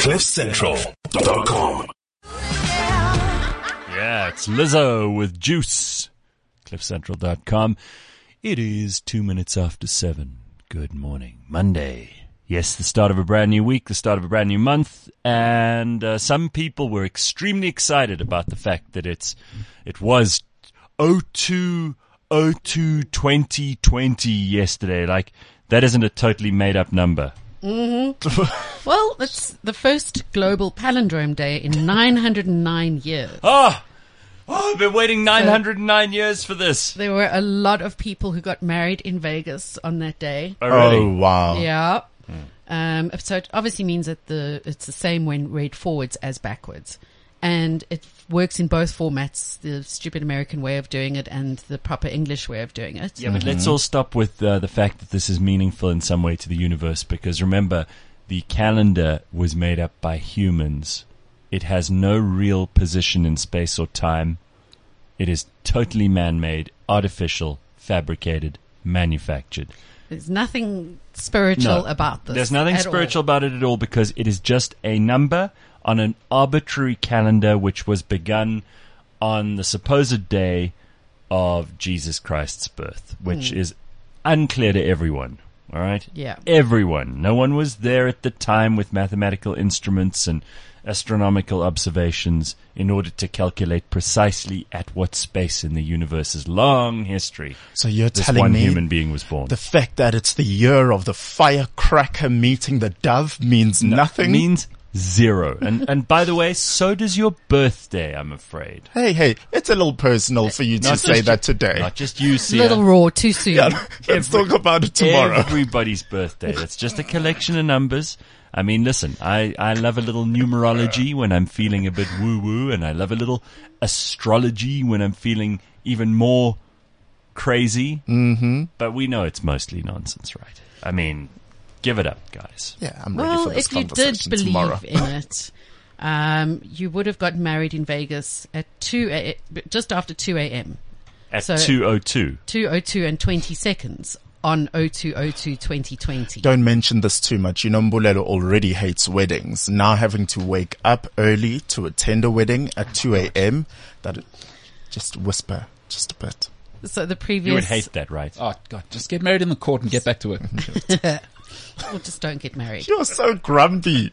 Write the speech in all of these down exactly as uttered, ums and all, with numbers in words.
cliff central dot com. Yeah, it's Lizzo with Juice. cliff central dot com. It is two minutes after seven. Good morning. Monday. Yes, the start of a brand new week, the start of a brand new month, and uh, some people were extremely excited about the fact that it's it was oh two oh two twenty twenty yesterday. Like, that isn't a totally made-up number. Mm-hmm. Well, it's the first global palindrome day in nine hundred nine years. Oh! Oh, I've been waiting nine hundred nine years for this. There were a lot of people who got married in Vegas on that day. Oh, really? Oh, wow. Yeah. Um, so it obviously means that the it's the same when read forwards as backwards. And it works in both formats, the stupid American way of doing it and the proper English way of doing it. Yeah, but let's all stop with uh, the fact that this is meaningful in some way to the universe, because remember, the calendar was made up by humans. It has no real position in space or time. It is totally man-made, artificial, fabricated, manufactured. There's nothing spiritual No, about this. There's nothing at spiritual all. about it at all, because it is just a number on an arbitrary calendar which was begun on the supposed day of Jesus Christ's birth, which Mm. is unclear to everyone. All right? Yeah. Everyone. No one was there at the time with mathematical instruments and astronomical observations in order to calculate precisely at what space in the universe's long history So you're this telling one me human being was born. the fact that it's the year of the firecracker meeting the dove means nothing? Means zero. And and by the way, so does your birthday, I'm afraid. Hey, hey, it's a little personal for you to Not say just that today. Not just you, Sia. Little raw, too soon. Yeah, let's talk about it tomorrow. Everybody's birthday. It's just a collection of numbers. I mean, listen, I, I love a little numerology when I'm feeling a bit woo-woo, and I love a little astrology when I'm feeling even more crazy. Mm-hmm. But we know it's mostly nonsense, right? I mean, give it up, guys. Yeah, I'm ready Well, for this if you did conversation believe tomorrow. in it, um, you would have got married in Vegas at two a, just after two a.m. At So- two oh two. two oh two and twenty seconds on oh two oh two twenty twenty. Don't mention this too much. You know, Mbulelo already hates weddings. Now having to wake up early to attend a wedding at two a.m. That just whisper just a bit. So the previous, You would hate that, right? Oh, God, just get married in the court and get back to work. or just don't get married. You're so grumpy.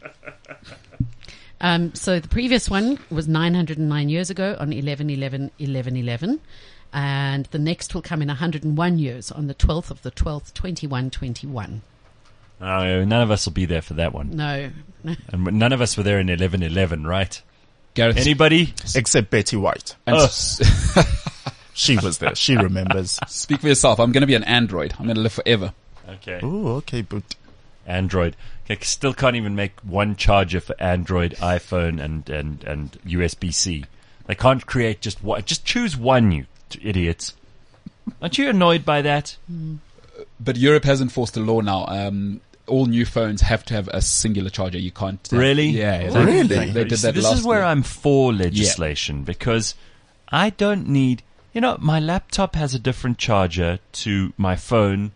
Um, so the previous one was nine hundred nine years ago on eleven eleven eleven eleven. And the next will come in one hundred one years on the twelfth of the twelfth, twenty-one twenty-one. Oh, none of us will be there for that one. No. And none of us were there in eleven eleven, right? Gareth, Anybody? Except Betty White. and Oh. s- She was there. She remembers. speak for yourself. I'm going to be an android. I'm going to live forever. Okay. Oh, okay, but Android. Okay, still can't even make one charger for Android, iPhone, and, and, and U S B C. They can't create just one. Just choose one, you idiots. Aren't you annoyed by that? But Europe has enforced a law now. Um, all new phones have to have a singular charger. You can't. have- Really? Yeah. Thank- Really? They, they did See, that this last is where year. I'm for legislation, because I don't need, you know, my laptop has a different charger to my phone,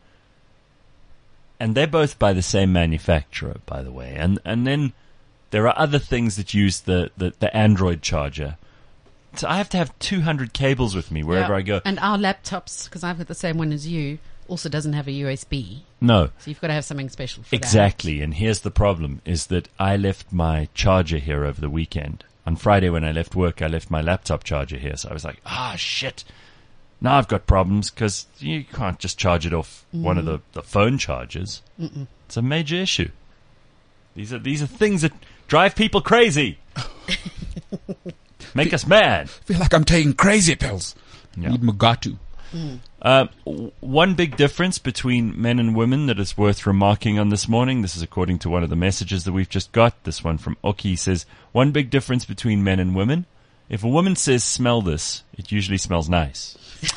and they're both by the same manufacturer, by the way. And and then there are other things that use the, the, the Android charger. So I have to have two hundred cables with me wherever Yeah. I go. And our laptops, because I've got the same one as you, also doesn't have a U S B. No. So you've got to have something special for Exactly, and here's the problem, is that I left my charger here over the weekend. On Friday when I left work, I left my laptop charger here, so I was like, ah, shit. Now I've got problems, because you can't just charge it off one of the, the phone chargers. Mm-mm. It's a major issue. These are these are things that drive people crazy. Make us mad. I feel like I'm taking crazy pills. Yeah. Need Mugatu. Uh, w- one big difference between men and women that is worth remarking on this morning, this is according to one of the messages that we've just got. This one from Oki says, one big difference between men and women. If a woman says, smell this, it usually smells nice.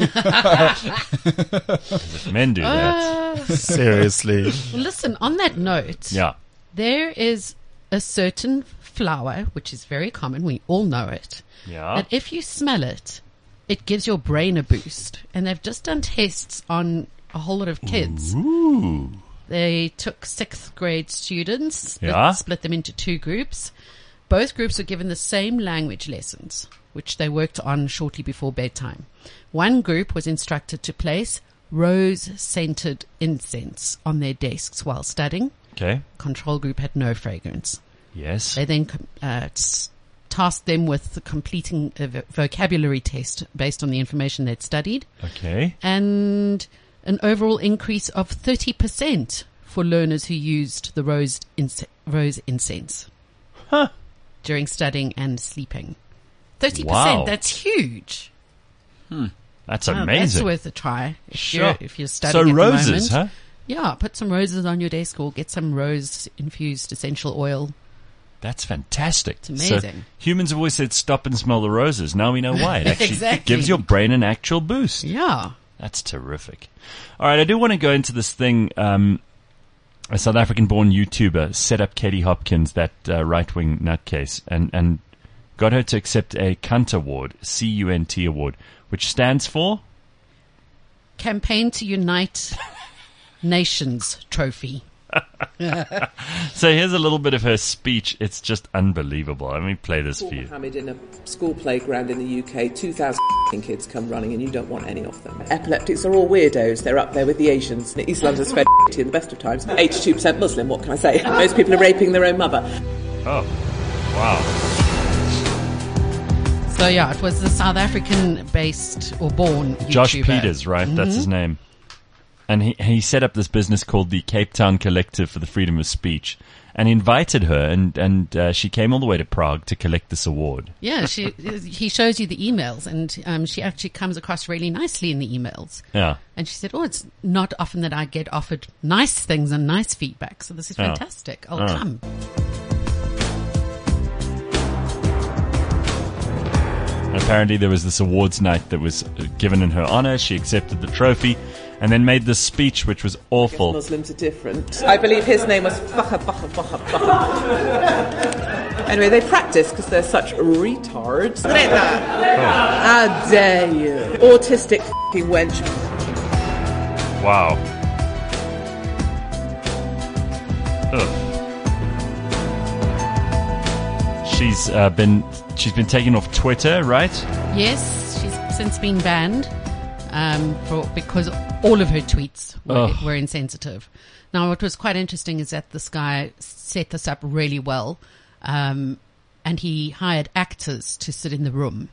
If men do that. that. seriously. Well, listen, on that note, Yeah. there is a certain flower, which is very common, we all know it, Yeah. that if you smell it, it gives your brain a boost. And they've just done tests on a whole lot of kids. Ooh. They took sixth grade students, split, Yeah. split them into two groups. Both groups were given the same language lessons, which they worked on shortly before bedtime. One group was instructed to place rose-scented incense on their desks while studying. Okay. Control group had no fragrance. Yes. They then uh, s- tasked them with completing a vo- vocabulary test based on the information they'd studied, Okay. and an overall increase of thirty percent for learners who used the rose, inc- rose incense Huh. during studying and sleeping. thirty Wow. percent, that's huge. That's Wow, amazing. that's worth a try if, Sure. you're, if you're studying So at the roses, moment. huh? Yeah, put some roses on your desk or get some rose-infused essential oil. That's fantastic. It's amazing. So humans have always said stop and smell the roses. Now we know why. It actually Exactly. gives your brain an actual boost. Yeah. That's terrific. All right, I do want to go into this thing. Um, a South African-born YouTuber set up Katie Hopkins, that uh, right-wing nutcase, and, and got her to accept a Cunt Award, C U N T Award, which stands for... Campaign to Unite Nations Trophy. So here's a little bit of her speech. It's just unbelievable. Let me play this for you. Mohammed in a school playground in the U K, two thousand kids come running and you don't want any of them. Epileptics are all weirdos. They're up there with the Asians. East London's fed in the best of times. eighty-two percent Muslim, what can I say? Most people are raping their own mother. Oh, wow. So yeah, it was the South African-based or born YouTuber. Josh Peters, right? That's his name. And he, he set up this business called the Cape Town Collective for the Freedom of Speech, and he invited her, and, and uh, she came all the way to Prague to collect this award. Yeah, she he shows you the emails, and um, she actually comes across really nicely in the emails. Yeah. And she said, "Oh, it's not often that I get offered nice things and nice feedback, so this is Yeah. fantastic. I'll Oh. come." And apparently there was this awards night that was given in her honor. She accepted the trophy and then made this speech, which was awful. Muslims are different. I believe his name was Fakha Fakha Fakha Fakha. Anyway, they practice because they're such retards. Greta! How dare you? Autistic f***ing wench. Wow. Ugh. She's uh, been she's been taken off Twitter, right? Yes, she's since been banned um, for because all of her tweets were, Ugh. were insensitive. Now, what was quite interesting is that this guy set this up really well, um, and he hired actors to sit in the room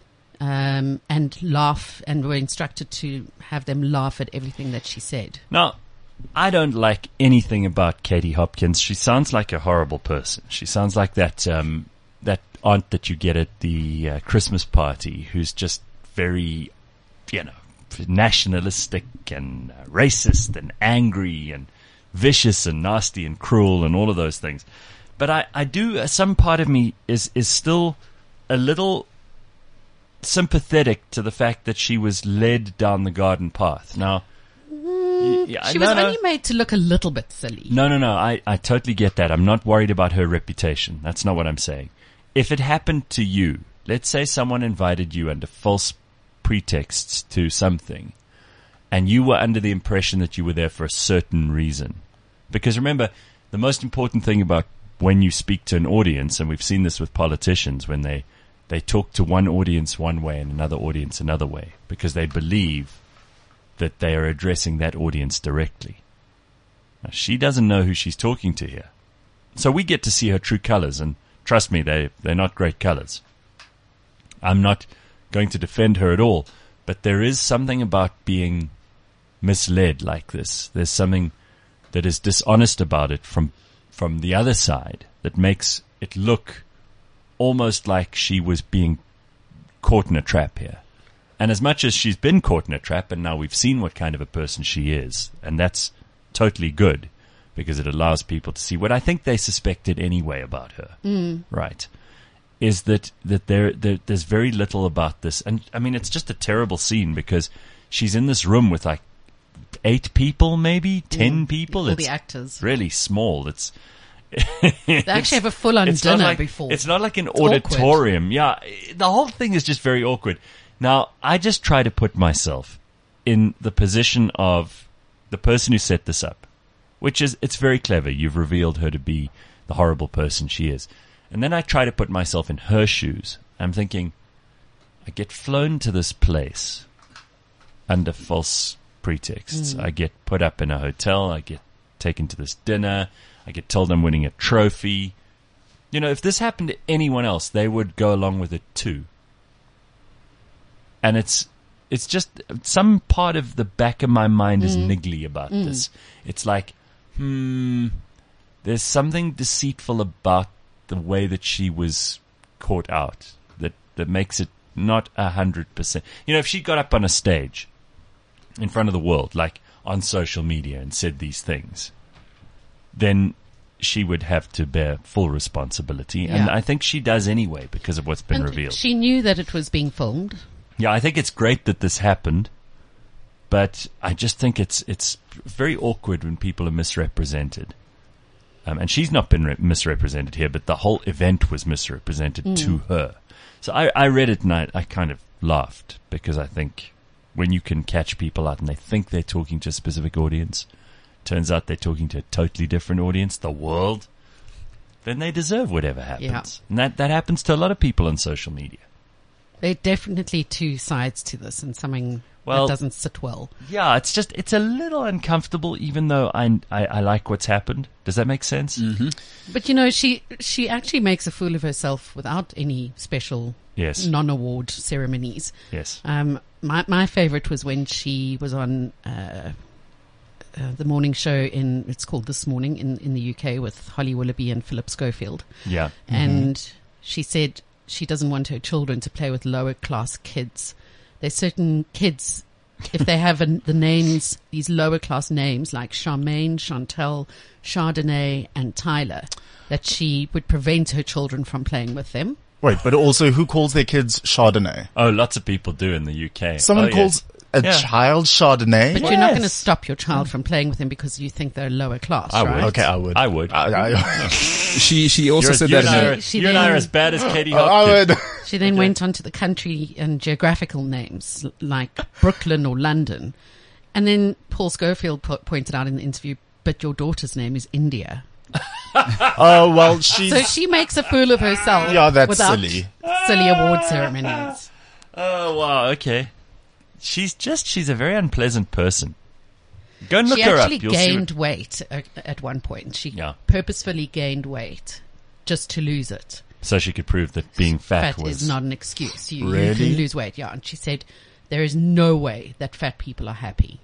um, and laugh, and were instructed to have them laugh at everything that she said. Now, I don't like anything about Katie Hopkins. She sounds like a horrible person. She sounds like that um, that aunt that you get at the uh, Christmas party who's just very, you know, nationalistic and uh, racist and angry and vicious and nasty and cruel and all of those things. But I, I do, uh, some part of me is, is still a little sympathetic to the fact that she was led down the garden path. Now, y- yeah, She no, was no. only made to look a little bit silly. No, no, no. I, I totally get that. I'm not worried about her reputation. That's not what I'm saying. If it happened to you, let's say someone invited you under false pretexts to something, and you were under the impression that you were there for a certain reason. Because remember, the most important thing about when you speak to an audience, and we've seen this with politicians, when they, they talk to one audience one way and another audience another way, because they believe that they are addressing that audience directly. Now, she doesn't know who she's talking to here. So we get to see her true colors, and trust me, they, they're not great colors. I'm not going to defend her at all, but there is something about being misled like this. There's something that is dishonest about it from from the other side that makes it look almost like she was being caught in a trap here. And as much as she's been caught in a trap, and now we've seen what kind of a person she is, and that's totally good because it allows people to see what I think they suspected anyway about her. Mm. Right. Is that, that there, there, there's very little about this. And I mean, it's just a terrible scene because she's in this room with like eight people, maybe ten Mm. people. All It's the actors. really small. It's, They actually have a full-on it's not dinner like, before. It's not like an It's awkward. auditorium. Yeah. The whole thing is just very awkward. Now, I just try to put myself in the position of the person who set this up. which is, it's very clever. You've revealed her to be the horrible person she is. And then I try to put myself in her shoes. I'm thinking, I get flown to this place under false pretexts. Mm. I get put up in a hotel. I get taken to this dinner. I get told I'm winning a trophy. You know, if this happened to anyone else, they would go along with it too. And it's it's just some part of the back of my mind is mm. niggly about mm. this. It's like, hmm, there's something deceitful about the way that she was caught out that, that makes it not a hundred percent. You know, if she got up on a stage in front of the world, like on social media, and said these things, then she would have to bear full responsibility. Yeah. And I think she does anyway because of what's been and revealed. She knew that it was being filmed. Yeah, I think it's great that this happened, but I just think it's it's very awkward when people are misrepresented. Um, and she's not been re- misrepresented here, but the whole event was misrepresented mm. to her. So I, I read it and I, I kind of laughed because I think when you can catch people out and they think they're talking to a specific audience, turns out they're talking to a totally different audience, the world, then they deserve whatever happens. Yeah. And that, that happens to a lot of people on social media. There are definitely two sides to this and something well, that doesn't sit well. Yeah, it's just, it's a little uncomfortable even though I, I, I like what's happened. Does that make sense? Mm-hmm. But you know, she, she actually makes a fool of herself without any special yes. non-award ceremonies. Yes. Um, my, my favorite was when she was on, uh, Uh, the morning show in, it's called This Morning in, in the U K with Holly Willoughby and Philip Schofield. Yeah. Mm-hmm. And she said she doesn't want her children to play with lower class kids. There's certain kids, if they have an, the names, these lower class names like Charmaine, Chantel, Chardonnay and Tyler, that she would prevent her children from playing with them. Wait, but also who calls their kids Chardonnay? Oh, lots of people do in the U K. Someone oh, calls... Yes. A yeah. child Chardonnay? But yes. you're not going to stop your child from playing with them because you think they're lower class, I right? would. Okay, I would. I would. I, I, she she also you're, said you're that in and her, I are, She you and I then- are as bad as Katie I Hopkins. would. She then went on to the country and geographical names like Brooklyn or London. And then Paul Schofield po- pointed out in the interview, but your daughter's name is India. Oh, well, she's... So she makes a fool of herself. Yeah, that's without silly. silly award ceremonies. Oh, wow, okay. She's just, she's a very unpleasant person. Go and look She her actually up. You'll gained see what, weight at, at one point. She Yeah. purposefully gained weight just to lose it. so she could prove that being fat, Fat was... is not an excuse. You, you Really? can lose weight, yeah. And she said, there is no way that fat people are happy.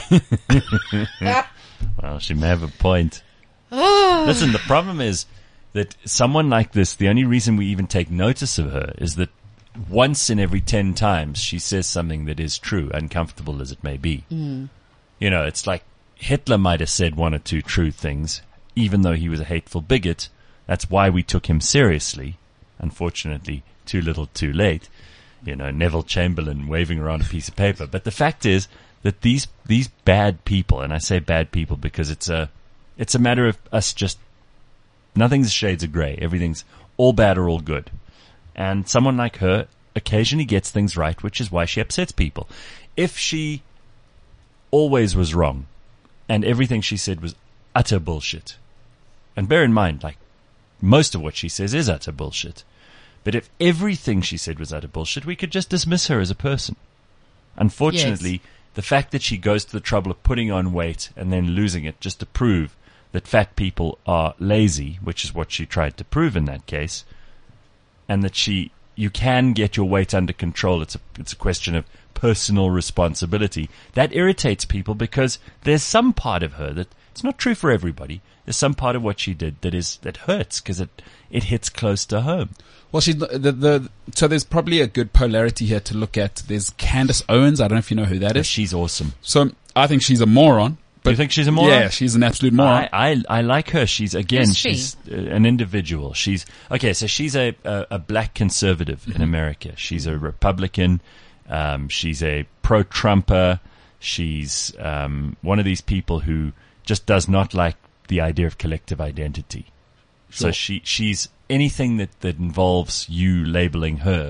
Well, she may have a point. Listen, the problem is that someone like this, the only reason we even take notice of her is that once in every ten times she says something that is true, uncomfortable as it may be. Mm. You know, it's like Hitler might have said one or two true things, even though he was a hateful bigot. That's why we took him seriously. Unfortunately, too little too late. You know, Neville Chamberlain waving around a piece of paper. But the fact is that these these bad people, and I say bad people because it's a it's a matter of us just, nothing's shades of grey. Everything's all bad or all good. And someone like her occasionally gets things right, which is why she upsets people. If she always was wrong and everything she said was utter bullshit, and bear in mind, like, most of what she says is utter bullshit, but if everything she said was utter bullshit, we could just dismiss her as a person. Unfortunately, Yes. the fact that she goes to the trouble of putting on weight and then losing it just to prove that fat people are lazy, which is what she tried to prove in that case, and that she, you can get your weight under control. It's a, it's a question of personal responsibility. That irritates people because there's some part of her that, it's not true for everybody. There's some part of what she did that is, that hurts because it, it hits close to home. well, she's the, the the so there's probably a good polarity here to look at. There's Candace Owens. I don't know if you know who that is. She's awesome. So I think she's a moron. But You think she's a moron? Yeah, she's an absolute moron. I, I I like her. She's again, Who's she? she's uh, an individual. She's okay. So she's a a, a black conservative in America. She's a Republican. Um, she's a pro-Trumper. She's um, one of these people who just does not like the idea of collective identity. So Sure. she she's anything that that involves you labeling her,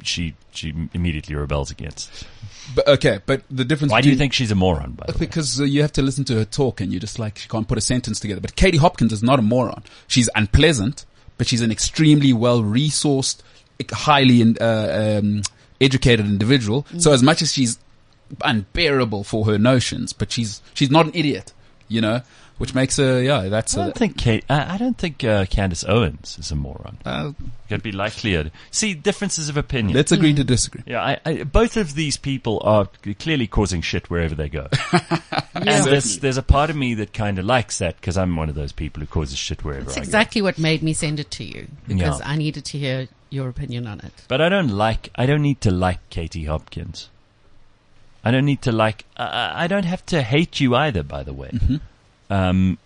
she she immediately rebels against. But okay, but the difference. Why do you between- think she's a moron? By the way, Because uh, you have to listen to her talk, and you're just like she can't put a sentence together. But Katie Hopkins is not a moron. She's unpleasant, but she's an extremely well resourced, highly in, uh, um, educated individual. Mm. So as much as she's unbearable for her notions, but she's she's not an idiot, you know, which makes her yeah. That's I don't a, think Kate. I, I don't think uh, Candace Owens is a moron. uh, Could be likelier. See, differences of opinion. let's agree to disagree. Yeah, I, I, both of these people are clearly causing shit wherever they go. And Yeah. there's, there's a part of me that kind of likes that because I'm one of those people who causes shit wherever That's I exactly what made me send it to you, because Yeah. I needed to hear your opinion on it. go. But I don't like, I don't need to like Katie Hopkins. I don't need to like, uh, I don't have to hate you either, by the way. Mm-hmm. Um,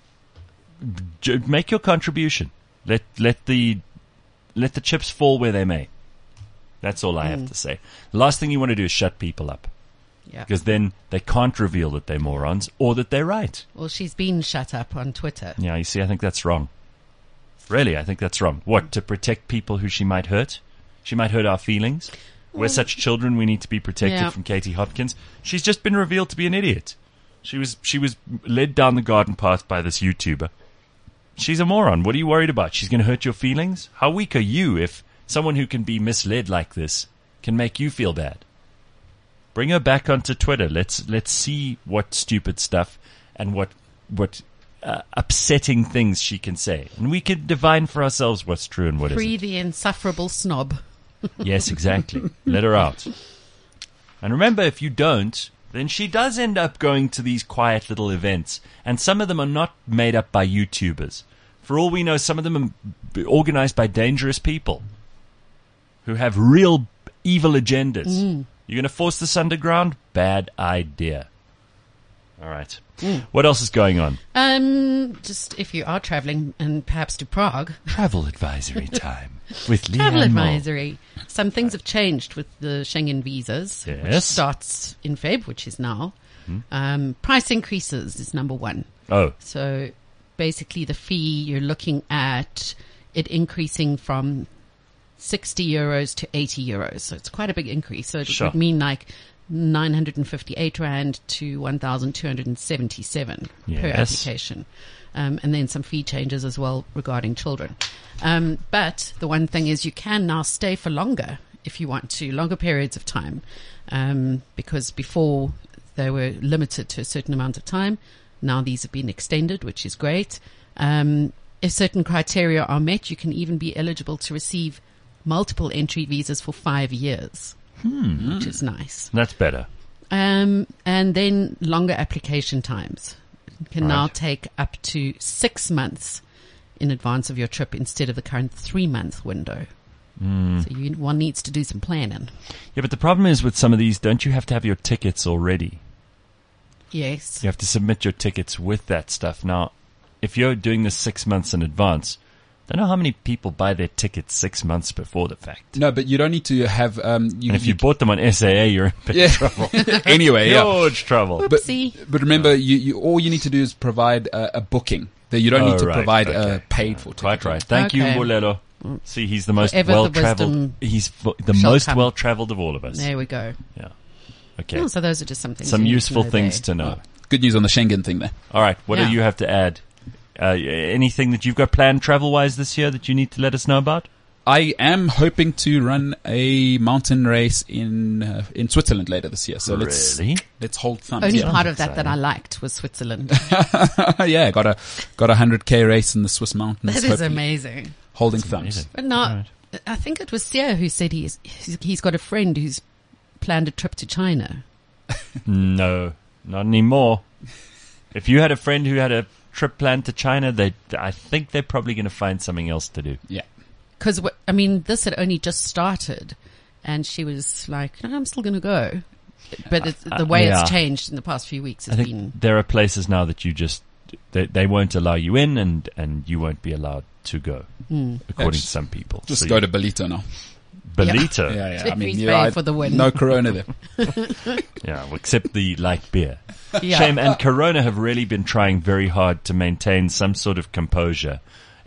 j- make your contribution. Let, let the, let the chips fall where they may. That's all I have to say. The last thing you want to do is shut people up. Yeah. Because then they can't reveal that they're morons or that they're right. Well, she's been shut up on Twitter. Yeah, you see, I think that's wrong. Really, I think that's wrong. What, to protect people who she might hurt? She might hurt our feelings? We're such children, we need to be protected Yeah. from Katie Hopkins. She's just been revealed to be an idiot. She was she was led down the garden path by this YouTuber. She's a moron. What are you worried about? She's going to hurt your feelings? How weak are you if someone who can be misled like this can make you feel bad? Bring her back onto Twitter. Let's let's see what stupid stuff and what what uh, upsetting things she can say, and we can divine for ourselves what's true and what Free isn't. the insufferable snob. Yes, exactly. Let her out. And remember, if you don't, then she does end up going to these quiet little events, and some of them are not made up by YouTubers. For all we know, some of them are b- organized by dangerous people who have real evil agendas. Mm. You're going to force this underground? Bad idea. All right. Mm. What else is going on? Um, just if you are traveling and perhaps to Prague, Travel advisory time with Leanne travel Moore. advisory. Some things have changed with the Schengen visas, which Yes. starts in Feb, which is now. Um, price increases is number one. Oh, So basically the fee, you're looking at it increasing from sixty euros to eighty euros. So it's quite a big increase. So it Sure. would mean like nine hundred fifty-eight rand to one thousand two hundred seventy-seven per Yes. application. Um, and then some fee changes as well regarding children. Um, but the one thing is you can now stay for longer if you want to, longer periods of time. Um, because before they were limited to a certain amount of time. Now these have been extended, which is great. Um, if certain criteria are met, you can even be eligible to receive multiple entry visas for five years, which is nice. that's better. Um, and then longer application times can now Right. take up to six months in advance of your trip instead of the current three-month window. Hmm. So you, one needs to do some planning. Yeah, but the problem is with some of these, don't you have to have your tickets already? Yes. You have to submit your tickets with that stuff. Now, if you're doing this six months in advance, I don't know how many people buy their tickets six months before the fact. No, but you don't need to have. Um, you, And if you bought them on S A A, you're in big yeah. trouble. anyway, yeah. Huge trouble. But, Oopsie. but remember, you, you all you need to do is provide a, a booking. That you don't Oh, need to right, provide okay. a paid for ticket. Quite right. Thank Okay. you, Bolelo. See, he's the most Whatever the well-traveled. wisdom He's f- the shall most come. well-traveled of all of us. There we go. Yeah. Okay. Oh, so those are just some things. Some you need useful know things there. to know. Good news on the Schengen thing there. All right. What Yeah. do you have to add? Uh, anything that you've got planned travel-wise this year that you need to let us know about? I am hoping to run a mountain race in uh, in Switzerland later this year. So let's Really? let's hold thumbs. Only yeah. part of that that exciting. I liked was Switzerland. yeah, got a got a hundred k race in the Swiss mountains. That is hopefully. amazing. Holding That's thumbs. amazing. But no, I think it was Sia who said he's he's he's got a friend who's planned a trip to China. No, not anymore. If you had a friend who had a trip planned to China, they, I think they're probably going to find something else to do. Yeah. Because, I mean, this had only just started, and she was like, no, I'm still going to go. But it's, the way yeah. it's changed in the past few weeks I has think been... there are places now that you just they, they won't allow you in, and, and you won't be allowed to go, Hmm. according Just- to some people. Just So go you- to Belito now. Belito. Yeah, yeah. I mean, He's you're paying right. for the win. No Corona there. Yeah, well, except the light beer. Yeah. Shame. And Corona have really been trying very hard to maintain some sort of composure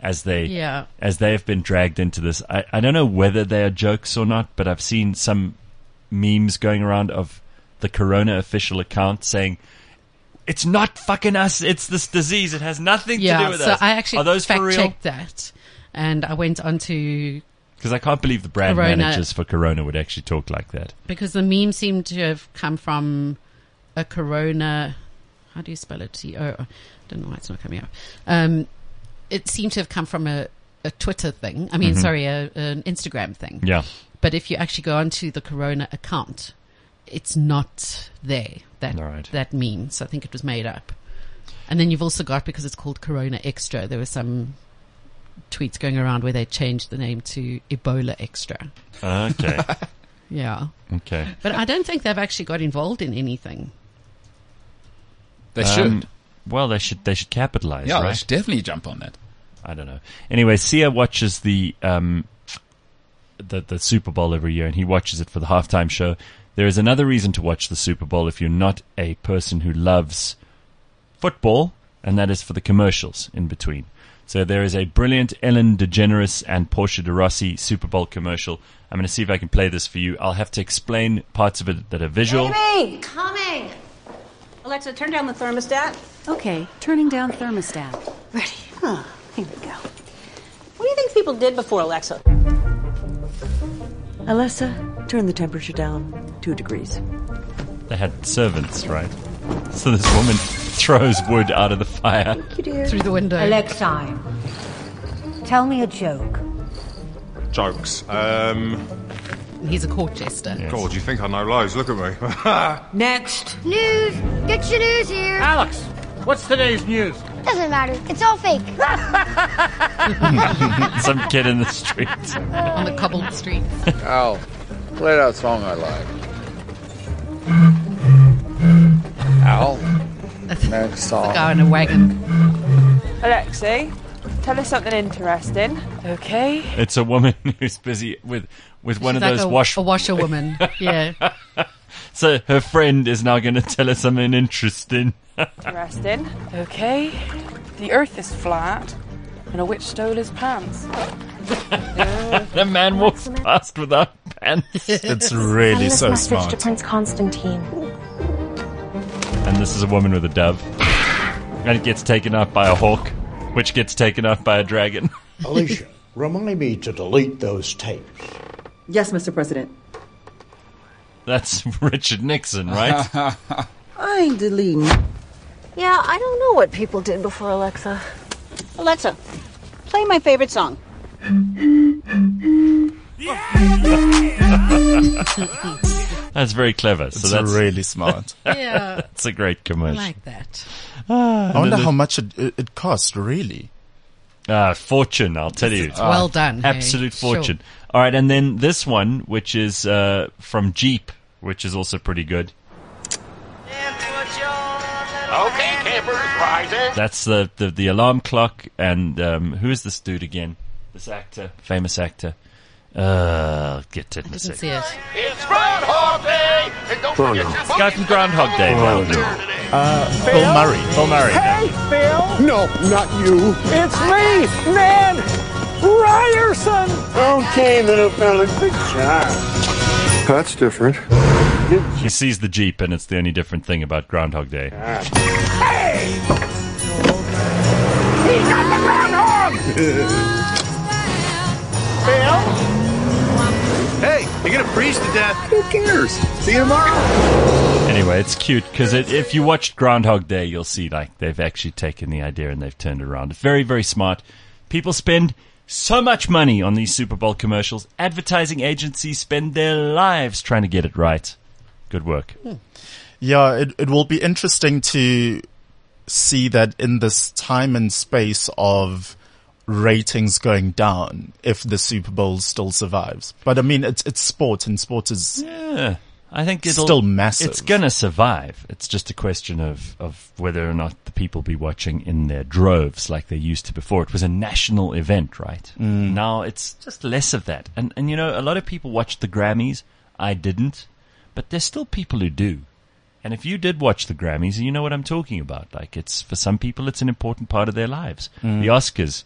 as they Yeah. as they have been dragged into this. I, I don't know whether they are jokes or not, but I've seen some memes going around of the Corona official account saying, it's not fucking us, it's this disease, it has nothing Yeah, to do with so us. I actually Are those for fact real? checked that, and I went on to Because I can't believe the brand Corona. managers for Corona would actually talk like that. because the meme seemed to have come from a Corona. How do you spell it? C O. I don't know why it's not coming up. Um, it seemed to have come from a, a Twitter thing. I mean, sorry, a, an Instagram thing. Yeah. But if you actually go onto the Corona account, it's not there, that Right. that meme. So I think it was made up. And then you've also got, because it's called Corona Extra, there were some tweets going around where they changed the name to Ebola Extra. Okay. Yeah. Okay. But I don't think they've actually got involved in anything. They should. Um, well, they should. They should capitalize, Yeah, they right? should definitely jump on that. I don't know. Anyway, Sia watches the um, the the Super Bowl every year, and he watches it for the halftime show. There is another reason to watch the Super Bowl if you're not a person who loves football, and that is for the commercials in between. So there is a brilliant Ellen DeGeneres and Portia de Rossi Super Bowl commercial. I'm going to see if I can play this for you. I'll have to explain parts of it that are visual. Baby, coming. Alexa, turn down the thermostat. Okay, turning down thermostat. Ready. Huh, here we go. What do you think people did before Alexa? Alexa, turn the temperature down two degrees. They had servants, right? So this woman throws wood out of the fire. Through the window. Alexa, tell me a joke. Jokes. Um, He's a court jester. Yes. God, you think I know loads? Look at me. Next. News! Get your news here! Alex, what's today's news? Doesn't matter. It's all fake. Some kid in the street. On the cobbled street. Al, play that song I like. Al, next song. The guy in a wagon. Alexi, tell us something interesting. Okay. It's a woman who's busy with, with one She's of like those a, wash... a washerwoman. Yeah. So her friend is now going to tell us something interesting. Interesting. Okay. The earth is flat, and a witch stole his pants. The man walks past without pants. It's really Send this so message smart. to Prince Constantine. And this is a woman with a dove. And it gets taken out by a hawk, which gets taken out by a dragon. Alicia, remind me to delete those tapes. Yes, Mister President. That's Richard Nixon, right? I ain't deleting. Yeah, I don't know what people did before Alexa. Alexa, play my favorite song. That's very clever. So It's that's really smart. Yeah. It's a great I commercial. like that. I wonder the- how much it, it, it cost, really. Ah, fortune, I'll tell you. It's well done. hey? Absolute Sure. fortune. All right, and then this one, which is uh, from Jeep, which is also pretty good. Okay, campers, rising. That's the, the, the alarm clock, and um, who is this dude again? This actor, famous actor. Uh, I'll get to it in I a didn't second. see it. It's Groundhog Day, and don't forget to This guy from Groundhog Day. that'll do. Uh, Bill Murray. Bill Murray. Hey, Phil! No, not you. It's me, man! Ryerson! Okay, little fella, good job. That's different. He sees the Jeep, and it's the only different thing about Groundhog Day. Hey! He got the groundhog! Phil? Hey, you're gonna freeze to death. Who cares? See you tomorrow. Anyway, it's cute because it, if you watched Groundhog Day, you'll see like they've actually taken the idea and they've turned it around. It's very, very smart. People spend so much money on these Super Bowl commercials. Advertising agencies spend their lives trying to get it right. Good work. Yeah, it, it will be interesting to see that in this time and space of ratings going down, if the Super Bowl still survives. But I mean, it's it's sport, and sport is Yeah, I think it'll still massive. It's gonna survive. It's just a question of, of whether or not the people be watching in their droves like they used to before. It was a national event, right? Mm. Now it's just less of that. And and you know, a lot of people watched the Grammys. I didn't, but there's still people who do. And if you did watch the Grammys, you know what I'm talking about. Like, it's for some people, it's an important part of their lives. Mm. The Oscars,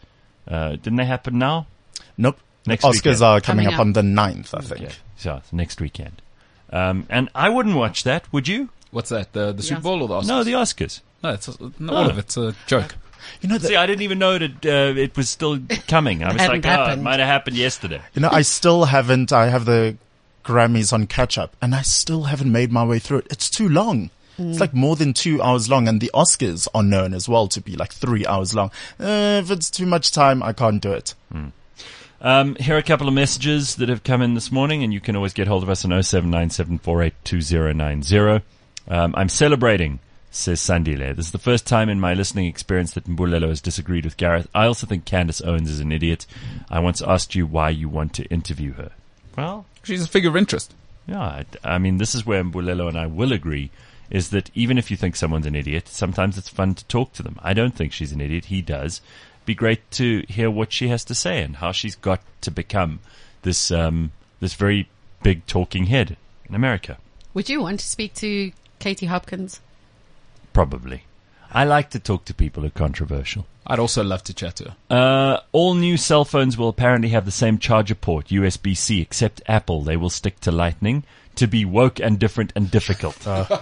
Uh, didn't they happen now? Nope. Next Oscars weekend. are coming, Coming up up. on the ninth, I think. Okay. So it's next weekend. Um, and I wouldn't watch that, would you? What's that? The the Super Bowl or the Oscars? No, the Oscars. No, it's a, no, all of it's a joke. You know, See, I didn't even know that uh, it was still coming. I was Hadn't like, oh, it happened. might have happened yesterday. You know, I still haven't, I have the Grammys on catch up and I still haven't made my way through it. It's too long. It's like more than two hours long, and the Oscars are known as well to be like three hours long. Uh, if it's too much time, I can't do it. Mm. Um, here are a couple of messages that have come in this morning, and you can always get hold of us on oh seven nine seven four eight two oh nine oh. Um, I'm celebrating, says Sandile. This is the first time in my listening experience that Mbulelo has disagreed with Gareth. I also think Candace Owens is an idiot. I once asked you why you want to interview her. Well, she's a figure of interest. Yeah, I, I mean, this is where Mbulelo and I will agree, is that even if you think someone's an idiot, sometimes it's fun to talk to them. I don't think she's an idiot. He does. Be great to hear what she has to say and how she's got to become this um, this very big talking head in America. Would you want to speak to Katie Hopkins? Probably. I like to talk to people who are controversial. I'd also love to chat to her. Uh, all new cell phones will apparently have the same charger port, U S B C, except Apple. They will stick to Lightning to be woke and different and difficult.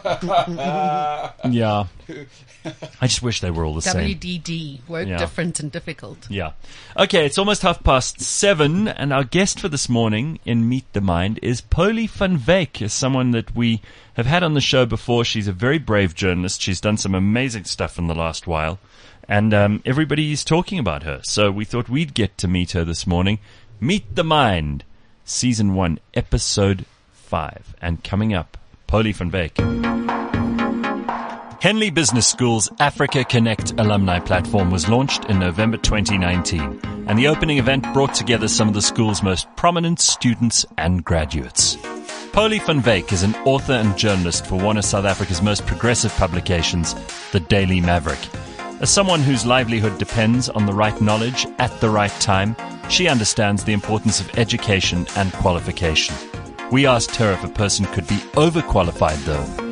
Uh, yeah. I just wish they were all the same. W D D, woke, Yeah. different and difficult. Yeah. Okay, it's almost half past seven, and our guest for this morning in Meet the Mind is Polly van Wyk, is someone that we have had on the show before. She's a very brave journalist. She's done some amazing stuff in the last while, and um, everybody is talking about her. So we thought we'd get to meet her this morning. Meet the Mind, Season one, Episode five. And coming up, Polly van Wyk. Henley Business School's Africa Connect alumni platform was launched in November twenty nineteen, and the opening event brought together some of the school's most prominent students and graduates. Polly van Wyk is an author and journalist for one of South Africa's most progressive publications, The Daily Maverick. As someone whose livelihood depends on the right knowledge at the right time, she understands the importance of education and qualification. We asked her if a person could be overqualified, though.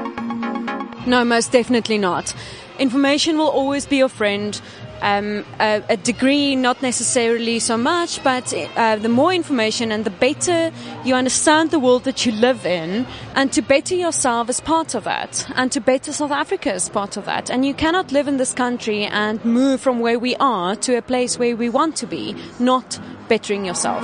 No, most definitely not. Information will always be your friend. Um, a, a degree, not necessarily so much, but uh, the more information and the better you understand the world that you live in, and to better yourself as part of that, and to better South Africa as part of that. And you cannot live in this country and move from where we are to a place where we want to be, not bettering yourself.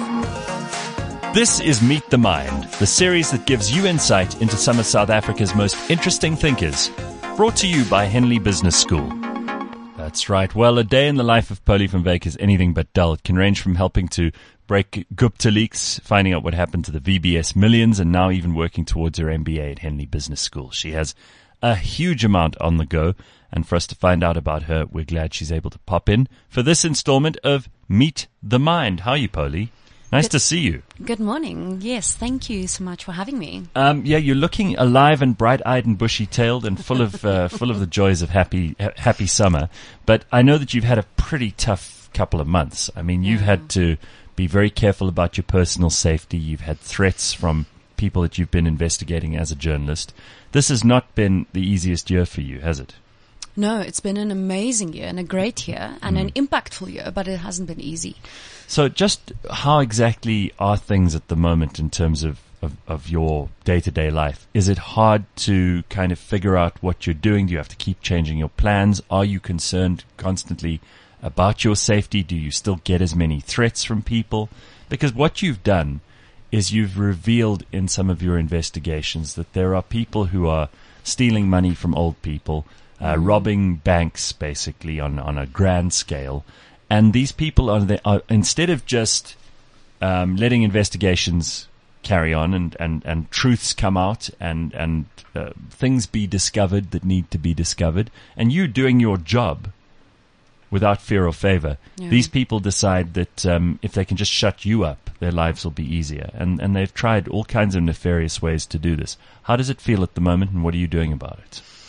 This is Meet the Mind, the series that gives you insight into some of South Africa's most interesting thinkers. Brought to you by Henley Business School. That's right. Well, a day in the life of Polly van Wyk is anything but dull. It can range from helping to break Gupta leaks, finding out what happened to the V B S millions, and now even working towards her M B A at Henley Business School. She has a huge amount on the go, and for us to find out about her, we're glad she's able to pop in for this installment of Meet the Mind. How are you, Polly? Nice Good. to see you. Good morning. Yes, thank you so much for having me. Um, yeah, you're looking alive and bright-eyed and bushy-tailed and full of uh, full of the joys of happy ha- happy summer. But I know that you've had a pretty tough couple of months. I mean, you've Yeah. had to be very careful about your personal safety. You've had threats from people that you've been investigating as a journalist. This has not been the easiest year for you, has it? No, it's been an amazing year and a great year and Mm. an impactful year, but it hasn't been easy. So just how exactly are things at the moment in terms of, of, of your day-to-day life? Is it hard to kind of figure out what you're doing? Do you have to keep changing your plans? Are you concerned constantly about your safety? Do you still get as many threats from people? Because what you've done is you've revealed in some of your investigations that there are people who are stealing money from old people, uh, robbing banks basically on, on a grand scale. And these people are, the, are instead of just um, letting investigations carry on and, and, and truths come out and, and uh, things be discovered that need to be discovered, and you doing your job without fear or favor, Yeah. these people decide that um, if they can just shut you up, their lives will be easier. And, and they've tried all kinds of nefarious ways to do this. How does it feel at the moment, and what are you doing about it?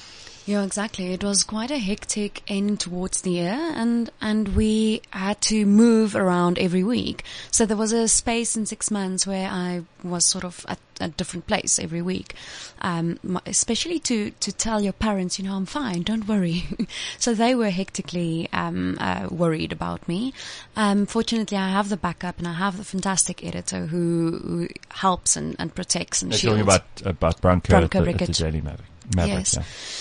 Yeah, exactly. It was quite a hectic end towards the year, and and we had to move around every week. So there was a space in six months where I was sort of at a different place every week, um, my- especially to to tell your parents, you know, I'm fine, don't worry. So they were hectically um, uh, worried about me. Um, fortunately, I have the backup, and I have the fantastic editor who, who helps and, and protects and They're shields. talking about about Branko, Branko at, the, at the Rickett. Daily Maverick. Maverick Yes. yeah.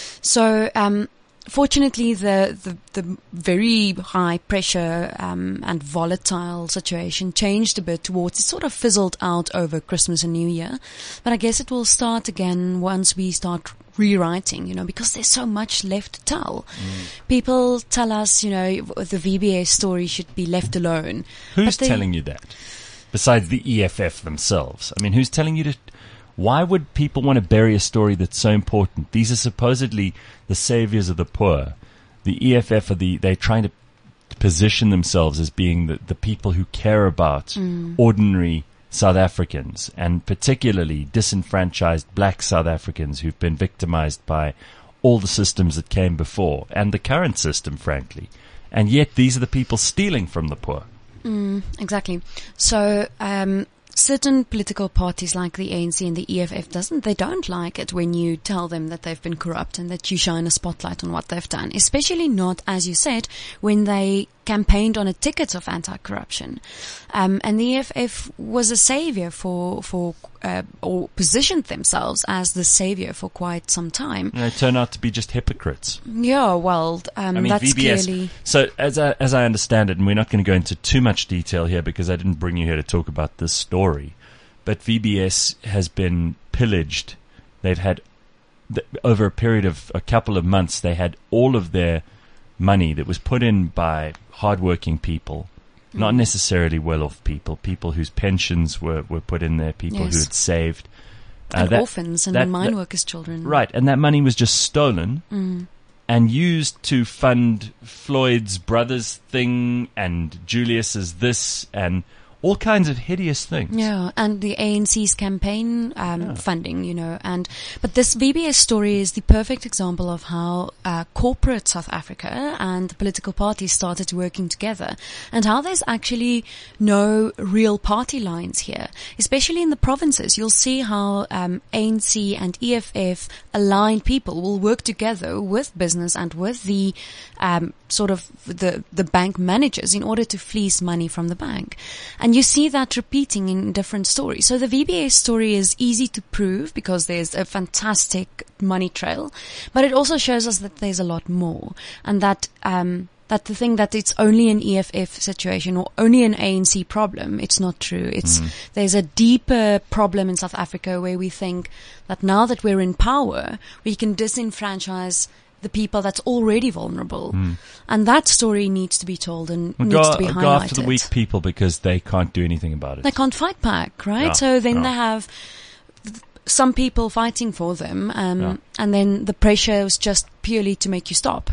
So, um, fortunately, the, the, the very high pressure um, and volatile situation changed a bit towards, it sort of fizzled out over Christmas and New Year. But I guess it will start again once we start rewriting, you know, because there's so much left to tell. Mm. People tell us, you know, the V B S story should be left alone. Who's But they- telling you that? Besides the E F F themselves. I mean, who's telling you to... Why would people want to bury a story that's so important? These are supposedly the saviors of the poor. The E F F are the... They're trying to position themselves as being the, the people who care about Mm. ordinary South Africans, and particularly disenfranchised black South Africans who've been victimized by all the systems that came before, and the current system, frankly. And yet these are the people stealing from the poor. Mm, exactly. So, um, certain political parties like the A N C and the E F F doesn't, they don't like it when you tell them that they've been corrupt and that you shine a spotlight on what they've done. Especially not, as you said, when they campaigned on a ticket of anti-corruption. Um, and the E F F was a savior for, for, uh, or positioned themselves as the savior for quite some time. And they turn out to be just hypocrites. Yeah, well, um, I mean, that's V B S. clearly... So, as I, as I understand it, and we're not going to go into too much detail here because I didn't bring you here to talk about this story, but V B S has been pillaged. They've had, th- over a period of a couple of months, they had all of their money that was put in by hardworking people, mm. not necessarily well-off people, people whose pensions were, were put in there, people Yes. who had saved. Uh, And that- orphans and that- mine that- workers' children. Right, and that money was just stolen Mm. and used to fund Floyd's brother's thing and Julius's this and all kinds of hideous things. Yeah, and the A N C's campaign um, Yeah. funding, you know, and but this V B S story is the perfect example of how uh, corporate South Africa and the political parties started working together, and how there's actually no real party lines here, especially in the provinces. You'll see how um, A N C and E F F aligned people will work together with business and with the um, sort of the the bank managers in order to fleece money from the bank. And you see that repeating in different stories. So the V B A story is easy to prove because there's a fantastic money trail, but it also shows us that there's a lot more, and that um, that the thing that it's only an E F F situation or only an A N C problem, it's not true. It's Mhm. there's a deeper problem in South Africa where we think that now that we're in power, we can disenfranchise the people that's already vulnerable. Mm. And that story needs to be told and Well, needs go, to be go highlighted. after the weak people because they can't do anything about it. They can't fight back, right? Yeah, So then yeah. they have th- some people fighting for them, um, Yeah. and then the pressure is just purely to make you stop.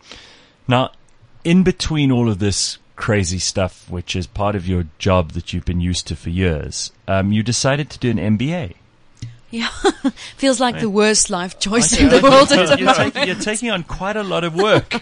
Now, in between all of this crazy stuff, which is part of your job that you've been used to for years, um, you decided to do an M B A. Yeah, feels like Right. the worst life choice Okay, in the okay. world at the you're, moment. taking, you're taking on quite a lot of work.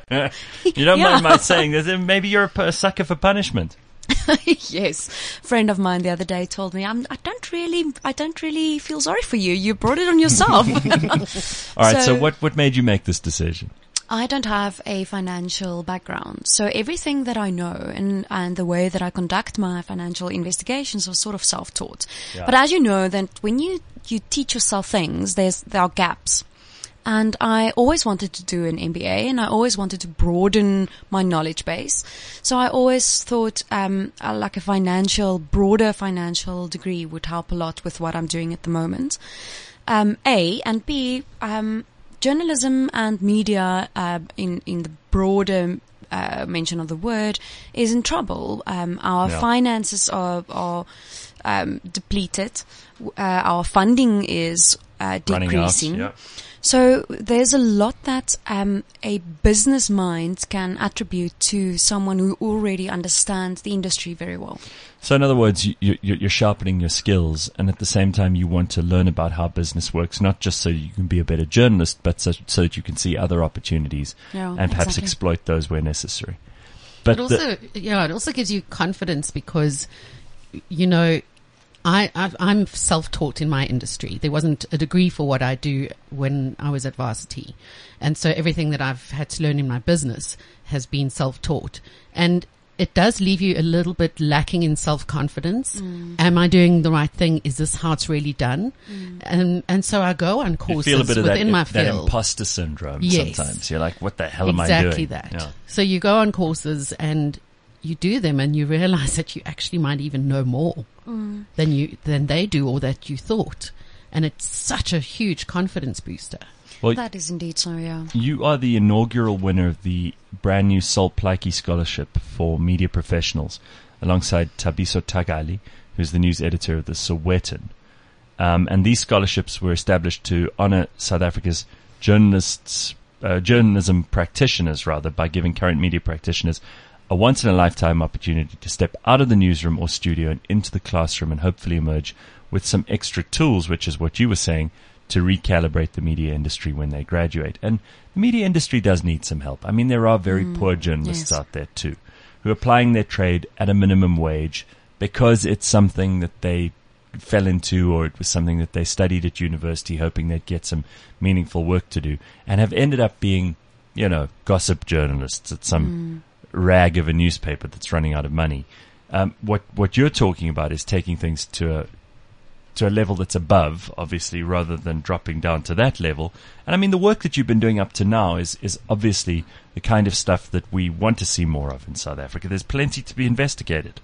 You don't Yeah. mind my saying that maybe you're a, p- a sucker for punishment. Yes, a friend of mine the other day told me, I'm, I don't really, I don't really feel sorry for you. You brought it on yourself. All right, so, what, what made you make this decision? I don't have a financial background, so everything that I know and, and the way that I conduct my financial investigations was sort of self-taught. Yeah. But as you know, that when you, you teach yourself things, there's, there are gaps. And I always wanted to do an M B A, and I always wanted to broaden my knowledge base. So I always thought, um, uh, like a financial, broader financial degree would help a lot with what I'm doing at the moment. Um, A, and B, um, journalism and media, uh, in, in the broader, uh, mention of the word, is in trouble. Um, our Yeah. finances are, are, um, depleted. Uh, our funding is uh, Running out, decreasing. yeah. So there's a lot that um, a business mind can attribute to someone who already understands the industry very well. So in other words, you, you, you're sharpening your skills, and at the same time you want to learn about how business works, not just so you can be a better journalist, but so, so that you can see other opportunities Yeah, and perhaps exactly. exploit those where necessary. But It also, the, yeah, it also gives you confidence because, you know, I, I've, I'm self-taught in my industry. There wasn't a degree for what I do when I was at varsity. And so everything that I've had to learn in my business has been self-taught. And it does leave you a little bit lacking in self-confidence. Mm. Am I doing the right thing? Is this how it's really done? Mm. And, and so I go on you courses feel a bit of within that, my that field. imposter syndrome Yes. sometimes. You're like, what the hell am I doing? Exactly that. Yeah. So you go on courses and you do them and you realize that you actually might even know more Mm. than you, than they do or that you thought. And it's such a huge confidence booster. Well, That is indeed so, yeah. you are the inaugural winner of the brand new Sol Plaatje Scholarship for Media Professionals, alongside Tabiso Tagali, who's the news editor of the Sowetan. Um, and these scholarships were established to honor South Africa's journalists, uh, journalism practitioners, rather, by giving current media practitioners a once-in-a-lifetime opportunity to step out of the newsroom or studio and into the classroom and hopefully emerge with some extra tools, which is what you were saying, to recalibrate the media industry when they graduate. And the media industry does need some help. I mean, there are very Mm, poor journalists yes. out there too, who are plying their trade at a minimum wage because it's something that they fell into, or it was something that they studied at university hoping they'd get some meaningful work to do, and have ended up being, you know, gossip journalists at some Mm. rag of a newspaper that's running out of money. Um, what what you're talking about is taking things to a to a level that's above, obviously, rather than dropping down to that level. And I mean, the work that you've been doing up to now is is obviously the kind of stuff that we want to see more of in South Africa. There's plenty to be investigated.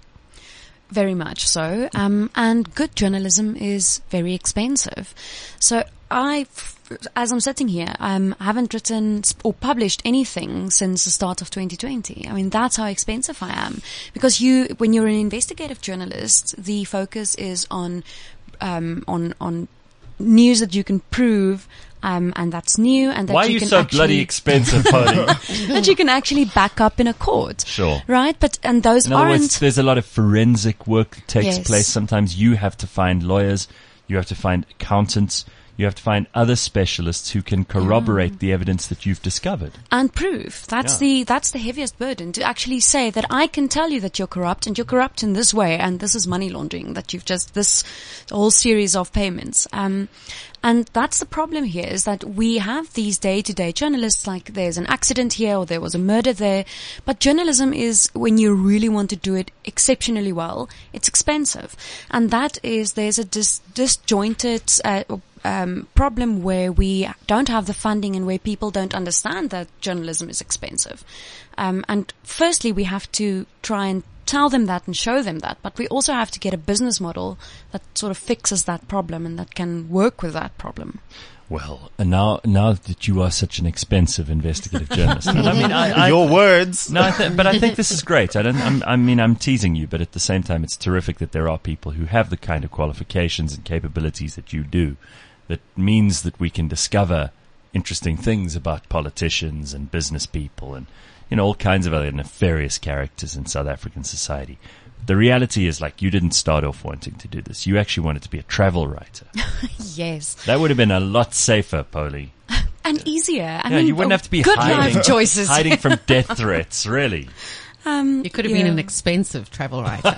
Very much so. Um, and good journalism is very expensive. So I, as I'm sitting here, um, I haven't written or published anything since the start of twenty twenty. I mean, that's how expensive I am. Because you, when you're an investigative journalist, the focus is on, um, on, on news that you can prove, Um, and that's new, and that Why you are you can so actually bloody expensive, Polly? that you can actually back up in a court. Sure. Right? But, and those In other aren't. words, there's a lot of forensic work that takes Yes. place. Sometimes you have to find lawyers, you have to find accountants, you have to find other specialists who can corroborate the evidence that you've discovered. And proof. That's Yeah. the, that's the heaviest burden, to actually say that I can tell you that you're corrupt and you're corrupt in this way and this is money laundering, that you've just, this whole series of payments. Um, and that's the problem here, is that we have these day-to-day journalists, like there's an accident here or there was a murder there. But journalism is, when you really want to do it exceptionally well, it's expensive. And that is, there's a dis, disjointed, uh, Um, problem where we don't have the funding and where people don't understand that journalism is expensive. Um, and firstly, we have to try and tell them that and show them that, but we also have to get a business model that sort of fixes that problem and that can work with that problem. Well, and now, now that you are such an expensive investigative journalist, and I mean, I, I, your words. No, I th- but I think this is great. I don't. I'm, I mean, I'm teasing you, but at the same time, it's terrific that there are people who have the kind of qualifications and capabilities that you do. That means that we can discover interesting things about politicians and business people and, you know, all kinds of other nefarious characters in South African society. The reality is, like, you didn't start off wanting to do this. You actually wanted to be a travel writer. Yes. That would have been a lot safer, Polly. And easier. I yeah, mean, you wouldn't have to be good hiding, life choices. hiding from death threats, really. Um, You could have yeah. been an expensive travel writer.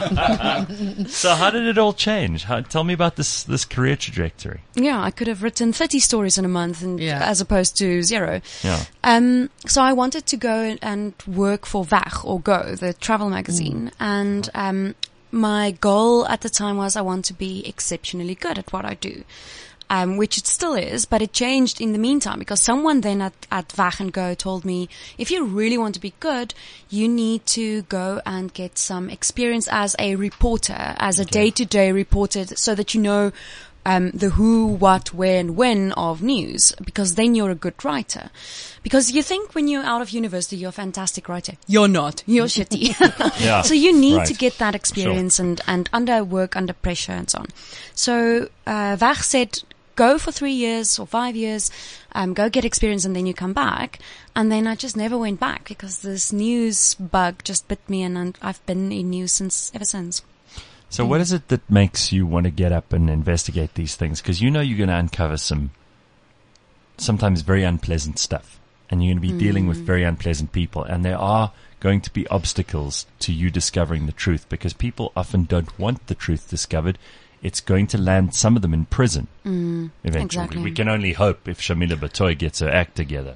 So how did it all change? How, tell me about this, this career trajectory. Yeah, I could have written thirty stories in a month, and Yeah. as opposed to zero. Yeah. Um, so I wanted to go and work for Vach or Go, the travel magazine, and um, my goal at the time was I want to be exceptionally good at what I do. Um, which it still is, but it changed in the meantime because someone then at, at Vach and Go told me, if you really want to be good, you need to go and get some experience as a reporter, as a day-to-day reporter, so that you know um, the who, what, where, and when of news, because then you're a good writer. Because you think when you're out of university, you're a fantastic writer. You're not. You're shitty. Yeah, so you need right. to get that experience Sure. and, and under work, under pressure, and so on. So uh, Vach said, go for three years or five years, um, go get experience, and then you come back. And then I just never went back because this news bug just bit me, and I've been in news since ever since. So what is it that makes you want to get up and investigate these things? Because you know you're going to uncover some sometimes very unpleasant stuff, and you're going to be mm. dealing with very unpleasant people, and there are going to be obstacles to you discovering the truth, because people often don't want the truth discovered. It's going to land some of them in prison mm, eventually. Exactly. We can only hope if Shamila Batoy gets her act together.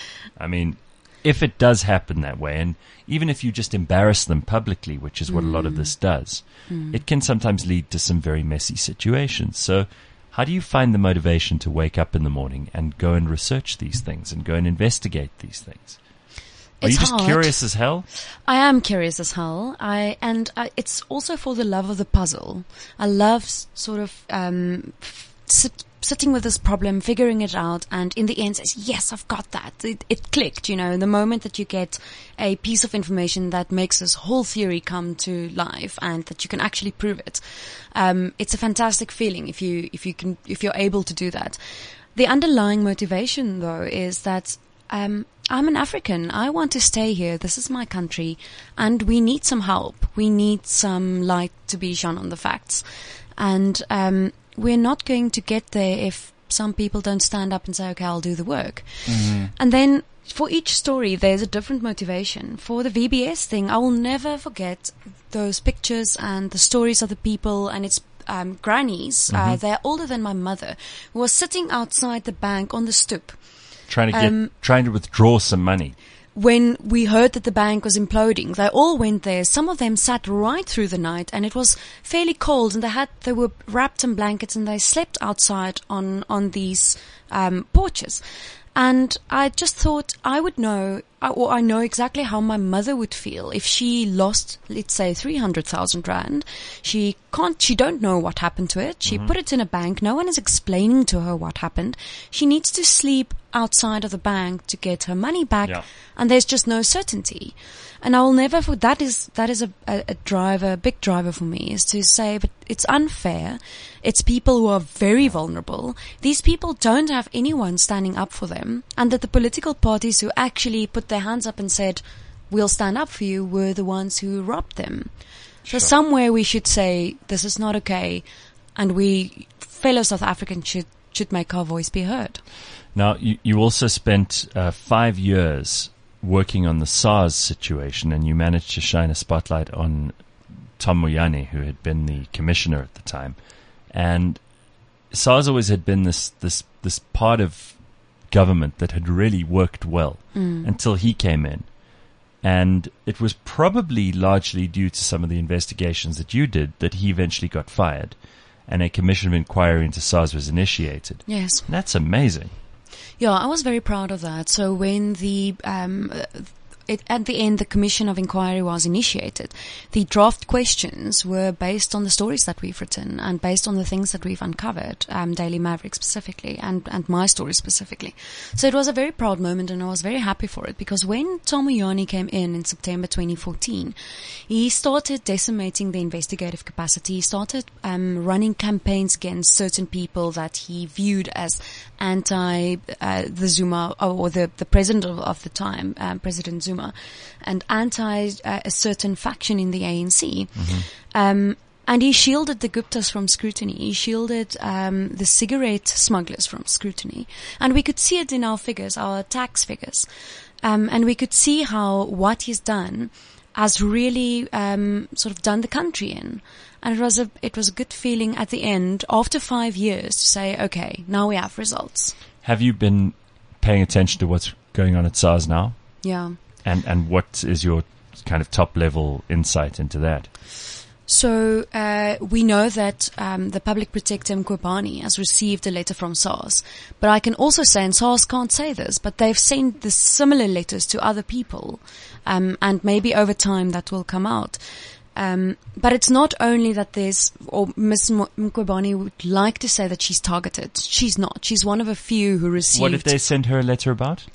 I mean, if it does happen that way, and even if you just embarrass them publicly, which is what mm. a lot of this does, mm. it can sometimes lead to some very messy situations. So how do you find the motivation to wake up in the morning and go and research these things and go and investigate these things? Are It's you just hard. curious as hell? I am curious as hell. I and I, it's also for the love of the puzzle. I love s- sort of um, f- sit, sitting with this problem, figuring it out, and in the end, says, "Yes, I've got that." It, it clicked. You know, the moment that you get a piece of information that makes this whole theory come to life, and that you can actually prove it, um, it's a fantastic feeling if you if you can if you're able to do that. The underlying motivation, though, is that. Um, I'm an African. I want to stay here. This is my country, and we need some help. We need some light to be shone on the facts, and um, we're not going to get there if some people don't stand up and say, "Okay, I'll do the work." Mm-hmm. And then for each story, there's a different motivation. For the V B S thing, I will never forget those pictures and the stories of the people, and it's um, grannies. Mm-hmm. Uh, they're older than my mother, who was sitting outside the bank on the stoop. Trying to get, Um, trying to withdraw some money. When we heard that the bank was imploding, they all went there. Some of them sat right through the night, and it was fairly cold, and they had, they were wrapped in blankets, and they slept outside on, on these, um, porches. And I just thought I would know, or I know exactly how my mother would feel if she lost, let's say, three hundred thousand rand. She can't, she don't know what happened to it. She Mhm. put it in a bank. No one is explaining to her what happened. She needs to sleep outside of the bank to get her money back. Yeah. And there's just no certainty. And I will never, for that is, that is a, a, a driver, a big driver for me, is to say, but it's unfair. It's people who are very vulnerable. These people don't have anyone standing up for them, and that the political parties who actually put their hands up and said, "We'll stand up for you," were the ones who robbed them. Sure. So somewhere we should say, this is not okay, and we, fellow South Africans, should, should make our voice be heard. Now, you, you also spent uh, five years working on the SARS situation, and you managed to shine a spotlight on Tom Moyane, who had been the commissioner at the time. And SARS always had been this this this part of government that had really worked well Mm. until he came in. And it was probably largely due to some of the investigations that you did that he eventually got fired, and a commission of inquiry into SARS was initiated. Yes. That's amazing. Yeah, I was very proud of that. So when the um, it, at the end, the commission of inquiry was initiated, the draft questions were based on the stories that we've written and based on the things that we've uncovered, um, Daily Maverick specifically, and, and my story specifically. So it was a very proud moment, and I was very happy for it, because when Tom Moyane came in in September twenty fourteen, he started decimating the investigative capacity. He started um, running campaigns against certain people that he viewed as anti uh, the Zuma, or the, the president of, of the time, um, President Zuma, and anti uh, a certain faction in the A N C. Mm-hmm. Um, and he shielded the Guptas from scrutiny. He shielded um, the cigarette smugglers from scrutiny. And we could see it in our figures, our tax figures. Um, and we could see how what he's done has really um, sort of done the country in. And it was a it was a good feeling at the end, after five years, to say, okay, now we have results. Have you been paying attention to what's going on at SARS now? Yeah. And and what is your kind of top level insight into that? So uh, we know that um, the public protector Mkhwebane has received a letter from SARS, but I can also say, and SARS can't say this, but they've sent the similar letters to other people, um, and maybe over time that will come out. Um, but it's not only that there's, or Miz Mkhwebane would like to say that she's targeted. She's not. She's one of a few who received. What did they send her a letter about?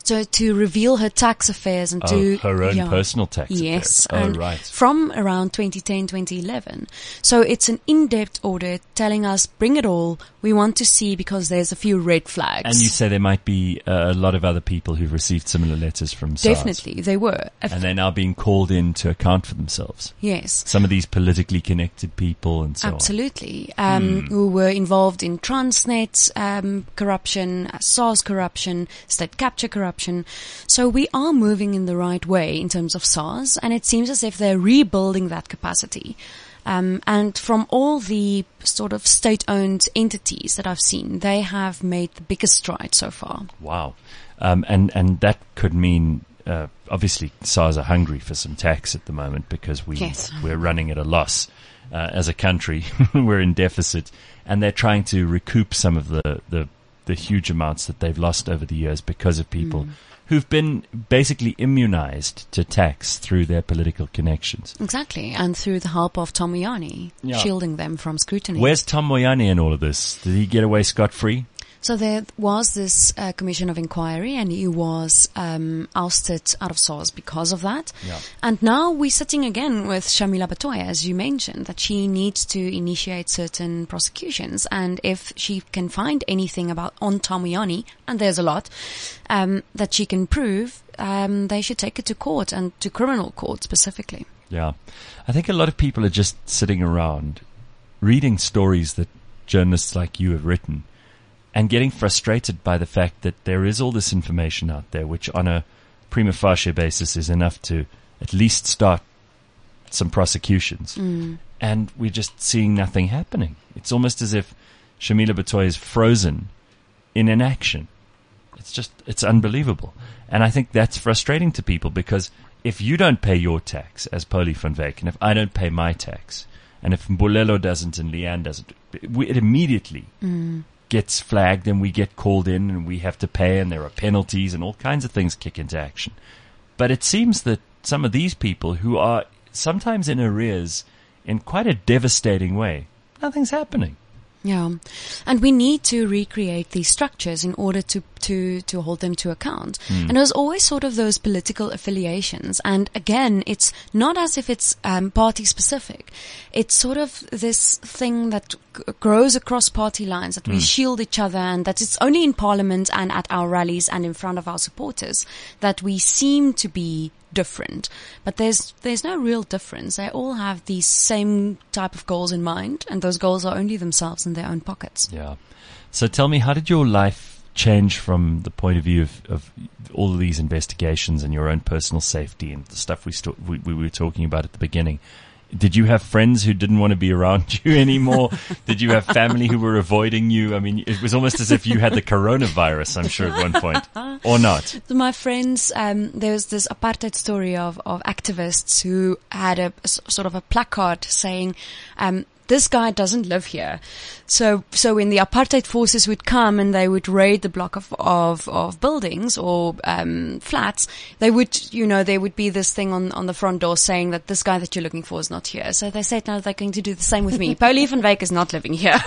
to to reveal her tax affairs and Oh, to her own yeah. personal tax Yes, affairs. Oh, and right. from around twenty ten, twenty eleven. So it's an in-depth audit telling us, bring it all. We want to see because there's a few red flags. And you say there might be uh, a lot of other people who've received similar letters from SARS. Definitely, they were. And they're now being called in to account for themselves. Yes. Some of these politically connected people and so Absolutely. Um, Hmm. who were involved in Transnet um, corruption, uh, SARS corruption, state capture corruption. So we are moving in the right way in terms of SARS, and it seems as if they're rebuilding that capacity. Um, and from all the sort of state-owned entities that I've seen, they have made the biggest stride so far. on. Wow. Um, and, and that could mean, uh, obviously SARS are hungry for some tax at the moment because we, Yes. we're running at a loss. Uh, as a country, we're in deficit, and they're trying to recoup some of the, the, the huge amounts that they've lost over the years because of people Mm. who've been basically immunized to tax through their political connections. Exactly, and through the help of Tom Moyane, Yeah. shielding them from scrutiny. Where's Tom Moyane in all of this? Did he get away scot-free? So there was this uh, commission of inquiry, and he was um, ousted out of SARS because of that. Yeah. And now we're sitting again with Shamila Batoya, as you mentioned, that she needs to initiate certain prosecutions. And if she can find anything about on Tom Moyane, and there's a lot, um, that she can prove, um, they should take it to court, and to criminal court specifically. Yeah. I think a lot of people are just sitting around reading stories that journalists like you have written and getting frustrated by the fact that there is all this information out there, which on a prima facie basis is enough to at least start some prosecutions. Mm. And we're just seeing nothing happening. It's almost as if Shamila Batoya is frozen in inaction. It's just, it's unbelievable. And I think that's frustrating to people because if you don't pay your tax as Polly van Wyk, and if I don't pay my tax, and if Mbolelo doesn't and Leanne doesn't, we, it immediately Mm. gets flagged and we get called in and we have to pay and there are penalties and all kinds of things kick into action. But it seems that some of these people who are sometimes in arrears in quite a devastating way, nothing's happening. Yeah, and we need to recreate these structures in order to to to hold them to account. Mm. And there's always sort of those political affiliations. And again, it's not as if it's um, party specific. It's sort of this thing that g- grows across party lines, that we Mm. shield each other, and that it's only in Parliament and at our rallies and in front of our supporters that we seem to be different. But there's there's no real difference. They all have these same type of goals in mind, and those goals are only themselves in their own pockets. Yeah. So tell me, how did your life change from the point of view of, of all of these investigations and your own personal safety and the stuff we, st- we, we were talking about at the beginning? Did you have friends who didn't want to be around you anymore? Did you have family who were avoiding you? I mean, it was almost as if you had the coronavirus, I'm sure, at one point. Or not? So my friends, um, there was this apartheid story of, of activists who had a, a s- sort of a placard saying, um, this guy doesn't live here. So, so when the apartheid forces would come and they would raid the block of, of, of buildings or, um, flats, they would, you know, there would be this thing on, on the front door saying that this guy that you're looking for is not here. So they said, no, they're going to do the same with me. Polly van Wyk is not living here.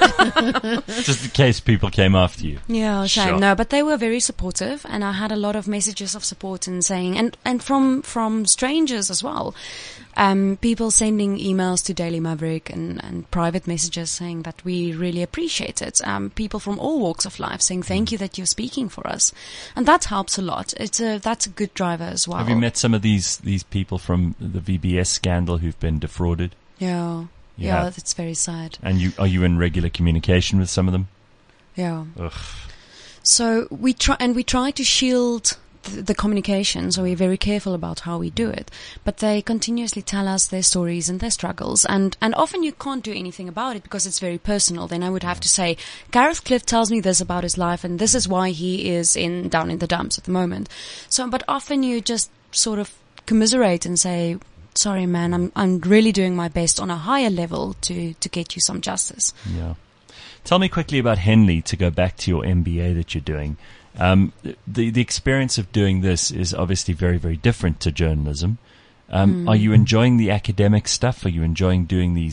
Just in case people came after you. Yeah, shame. Sure. No, but they were very supportive, and I had a lot of messages of support and saying, and, and from, from strangers as well. Um, people sending emails to Daily Maverick and, and private messages saying that we really appreciate it. Um, people from all walks of life saying thank you that you're speaking for us. And that helps a lot. It's a, that's a good driver as well. Have you met some of these, these people from the V B S scandal who've been defrauded? Yeah. You Yeah, have? that's very sad. And you, are you in regular communication with some of them? Yeah. Ugh. So we try, and we try to shield the, the communication, so we're very careful about how we do it. But they continuously tell us their stories and their struggles, and, and often you can't do anything about it because it's very personal. Then I would have to say, Gareth Cliff tells me this about his life, and this is why he is in down in the dumps at the moment. So, but often you just sort of commiserate and say, sorry man, I'm I'm really doing my best on a higher level to, to get you some justice. Yeah. Tell me quickly about Henley, to go back to your M B A that you're doing. Um, the the experience of doing this is obviously very, very different to journalism. Um, Mm. Are you enjoying the academic stuff? Are you enjoying doing these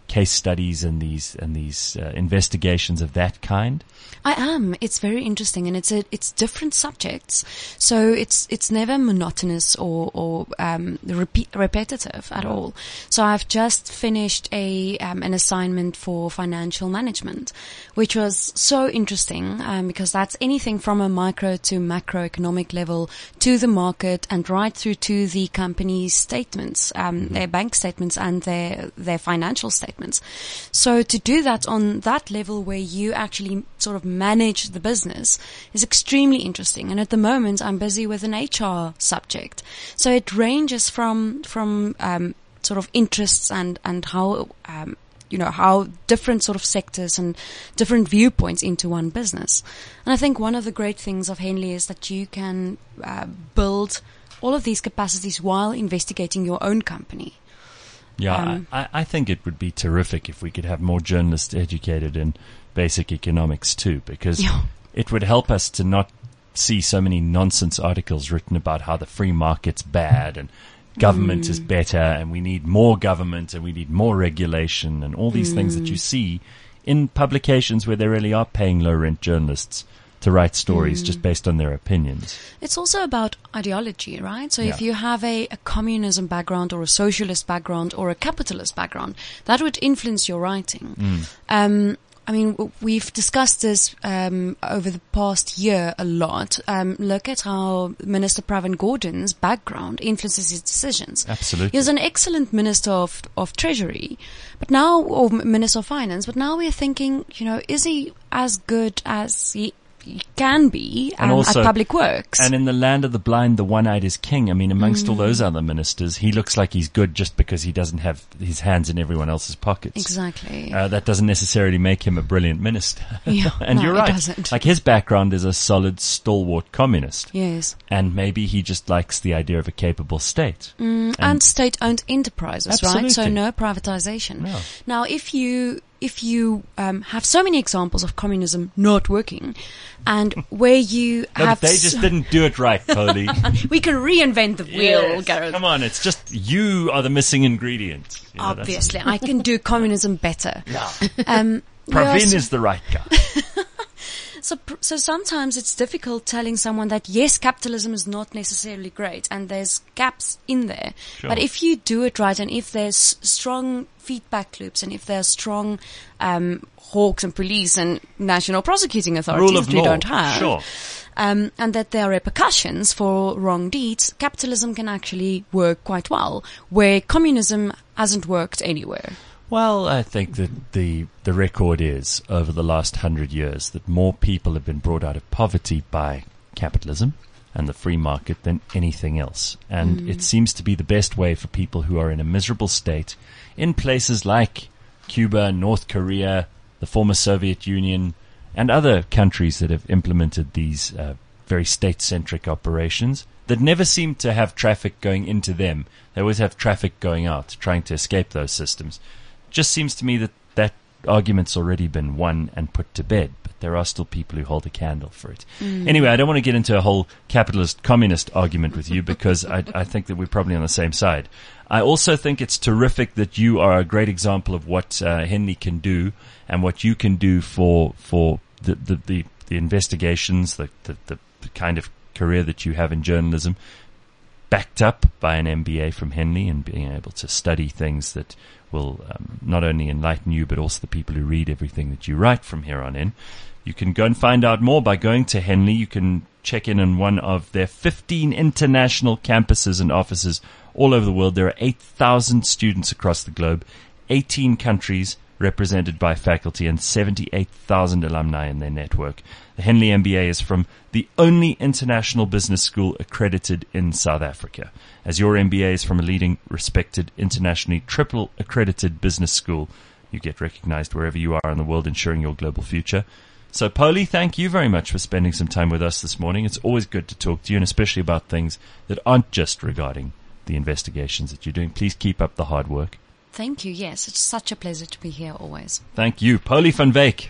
case studies and these and these uh, investigations of that kind? I am. It's very interesting, and it's a, it's different subjects, so it's it's never monotonous or or um, repeat, repetitive at all. So I've just finished a um, an assignment for financial management, which was so interesting um, because that's anything from a micro to macroeconomic level to the market and right through to the company's statements, um, mm-hmm. their bank statements and their their financial statements. So to do that on that level where you actually sort of manage the business is extremely interesting. And at the moment, I'm busy with an H R subject. So it ranges from, from, um, sort of interests and, and how, um, you know, how different sort of sectors and different viewpoints into one business. And I think one of the great things of Henley is that you can, uh, build all of these capacities while investigating your own company. Yeah, Um, I, I think it would be terrific if we could have more journalists educated in basic economics too, because Yeah. it would help us to not see so many nonsense articles written about how the free market's bad and government Mm. is better and we need more government and we need more regulation and all these things that Mm. you see in publications where they really are paying low rent journalists to write stories Mm. just based on their opinions. It's also about ideology, right? So if Yeah. you have a, a communism background or a socialist background or a capitalist background, that would influence your writing. Mm. Um, I mean, w- we've discussed this um, over the past year a lot. Um, look at how Minister Pravin Gordhan's background influences his decisions. Absolutely. He was an excellent Minister of, of Treasury, but now, or Minister of Finance, but now we're thinking, you know, is he as good as he he can be um, And also- at public works? And in the land of the blind, the one-eyed is king. I mean, amongst all Mm. those other ministers, he looks like he's good just because he doesn't have his hands in everyone else's pockets. Exactly. Uh, that doesn't necessarily make him a brilliant minister. Yeah, and no, you're it right. doesn't. Like his background is a solid, stalwart communist. Yes. And maybe he just likes the idea of a capable state. Mm, and, state-owned enterprises, right? So Absolutely. no privatization. No. Now, if you if you um, have so many examples of communism not working, and where you No, have but they s- just didn't do it right, Polly. we can reinvent the wheel, Yes. Gareth. Come on, it's just you are the missing ingredient. You know, that's- Obviously, I can do communism better. Yeah. Um, Pravin yes. is the right guy. So, pr- so sometimes it's difficult telling someone that yes, capitalism is not necessarily great, and there's gaps in there. Sure. But if you do it right, and if there's strong feedback loops, and if there's strong um, hawks and police and national prosecuting authorities Rule of that we law. don't have, Sure. um, and that there are repercussions for wrong deeds, capitalism can actually work quite well, where communism hasn't worked anywhere. Well, I think that the the record is, over the last hundred years, that more people have been brought out of poverty by capitalism and the free market than anything else. And Mm. it seems to be the best way for people who are in a miserable state in places like Cuba, North Korea, the former Soviet Union, and other countries that have implemented these uh, very state-centric operations that never seem to have traffic going into them. They always have traffic going out, trying to escape those systems. Just seems to me that that argument's already been won and put to bed, but there are still people who hold a candle for it. Mm. Anyway, I don't want to get into a whole capitalist communist argument with you because I, I think that we're probably on the same side. I also think it's terrific that you are a great example of what uh, Henley can do and what you can do for for the the, the, the investigations, the, the the kind of career that you have in journalism, backed up by an M B A from Henley and being able to study things that will um, not only enlighten you but also the people who read everything that you write from here on in. You can go and find out more by going to Henley. You can check in on one of their fifteen international campuses and offices all over the world. There are eight thousand students across the globe, eighteen countries represented by faculty, and seventy-eight thousand alumni in their network. The Henley M B A is from the only international business school accredited in South Africa. As your M B A is from a leading, respected, internationally triple accredited business school, you get recognized wherever you are in the world, ensuring your global future. So, Polly, thank you very much for spending some time with us this morning. It's always good to talk to you, and especially about things that aren't just regarding the investigations that you're doing. Please keep up the hard work. Thank you. Yes, it's such a pleasure to be here always. Thank you. Polly van Wyk.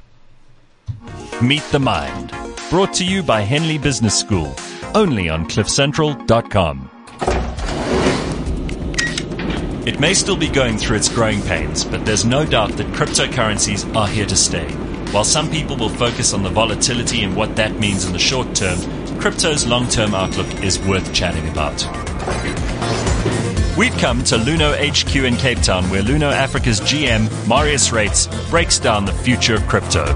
Meet the Mind. Brought to you by Henley Business School. Only on cliff central dot com. It may still be going through its growing pains, but there's no doubt that cryptocurrencies are here to stay. While some people will focus on the volatility and what that means in the short term, crypto's long-term outlook is worth chatting about. We've come to Luno H Q in Cape Town, where Luno Africa's G M, Marius Rates, breaks down the future of crypto.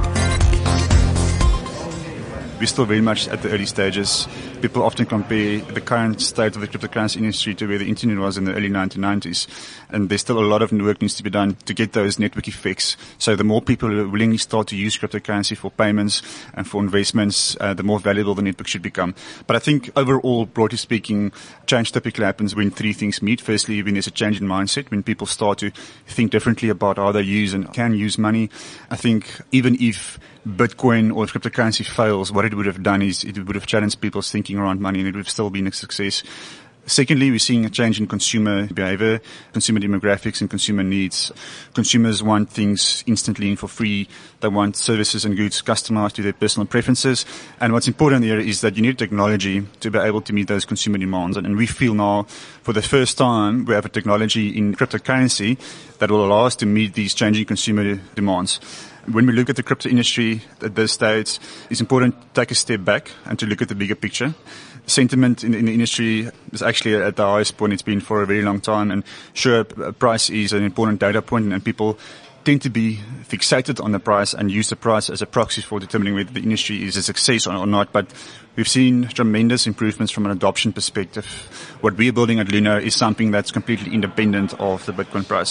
We're still very much at the early stages. People often compare the current state of the cryptocurrency industry to where the internet was in the early nineteen nineties. And there's still a lot of work needs to be done to get those network effects. So the more people who willingly start to use cryptocurrency for payments and for investments, uh, the more valuable the network should become. But I think overall, broadly speaking, change typically happens when three things meet. Firstly, when there's a change in mindset, when people start to think differently about how they use and can use money. I think even if Bitcoin or if cryptocurrency fails, what it would have done is it would have challenged people's thinking around money, and it would have still been a success. Secondly, we're seeing a change in consumer behavior, consumer demographics and consumer needs. Consumers want things instantly and for free. They want services and goods customized to their personal preferences. And what's important here is that you need technology to be able to meet those consumer demands. And, and we feel now, for the first time, we have a technology in cryptocurrency that will allow us to meet these changing consumer demands. When we look at the crypto industry at this stage, it's important to take a step back and to look at the bigger picture. Sentiment in, in the industry is actually at the highest point it's been for a very long time. And sure, price is an important data point, and people tend to be fixated on the price and use the price as a proxy for determining whether the industry is a success or not. But we've seen tremendous improvements from an adoption perspective. What we're building at Luno is something that's completely independent of the Bitcoin price.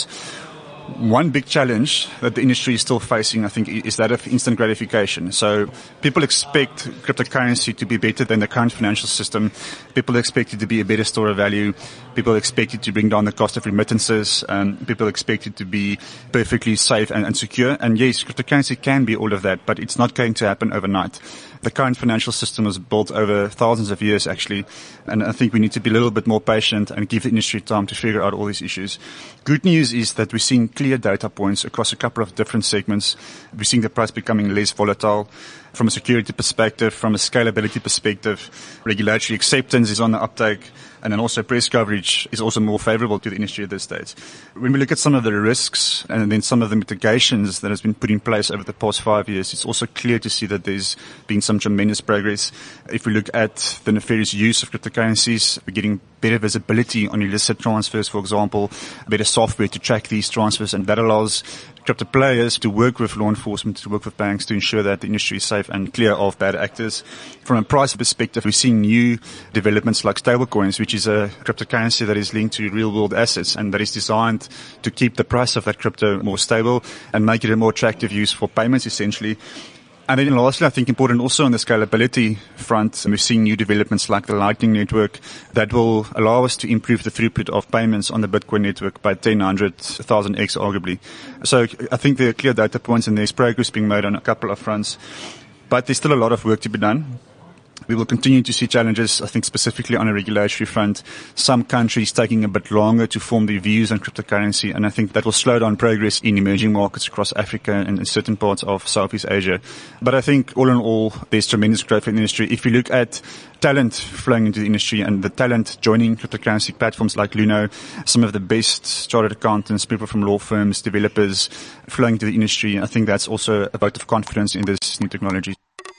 One big challenge that the industry is still facing, I think, is that of instant gratification. So people expect cryptocurrency to be better than the current financial system. People expect it to be a better store of value. People expect it to bring down the cost of remittances. Um, people expect it to be perfectly safe and, and secure. And yes, cryptocurrency can be all of that, but it's not going to happen overnight. The current financial system was built over thousands of years, actually, and I think we need to be a little bit more patient and give the industry time to figure out all these issues. Good news is that we're seeing clear data points across a couple of different segments. We're seeing the price becoming less volatile. From a security perspective, from a scalability perspective, regulatory acceptance is on the uptake, and then also press coverage is also more favorable to the industry at this stage. When we look at some of the risks and then some of the mitigations that has been put in place over the past five years, it's also clear to see that there's been some tremendous progress. If we look at the nefarious use of cryptocurrencies, we're getting better visibility on illicit transfers, for example, better software to track these transfers, and that allows crypto players to work with law enforcement, to work with banks to ensure that the industry is safe and clear of bad actors. From a price perspective, we're seeing new developments like stablecoins, which is a cryptocurrency that is linked to real-world assets and that is designed to keep the price of that crypto more stable and make it a more attractive use for payments, essentially. And then lastly, I think important also on the scalability front, we're seeing new developments like the Lightning Network that will allow us to improve the throughput of payments on the Bitcoin network by ten, one hundred, one thousand x arguably. So I think there are clear data points and there's progress being made on a couple of fronts. But there's still a lot of work to be done. We will continue to see challenges, I think, specifically on a regulatory front. Some countries taking a bit longer to form their views on cryptocurrency, and I think that will slow down progress in emerging markets across Africa and in certain parts of Southeast Asia. But I think all in all, there's tremendous growth in the industry. If you look at talent flowing into the industry and the talent joining cryptocurrency platforms like Luno, some of the best chartered accountants, people from law firms, developers flowing into the industry, I think that's also a vote of confidence in this new technology.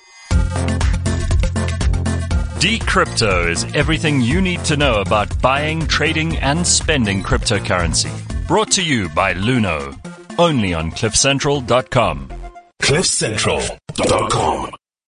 Decrypto is everything you need to know about buying, trading, and spending cryptocurrency. Brought to you by Luno. Only on cliff central dot com. cliff central dot com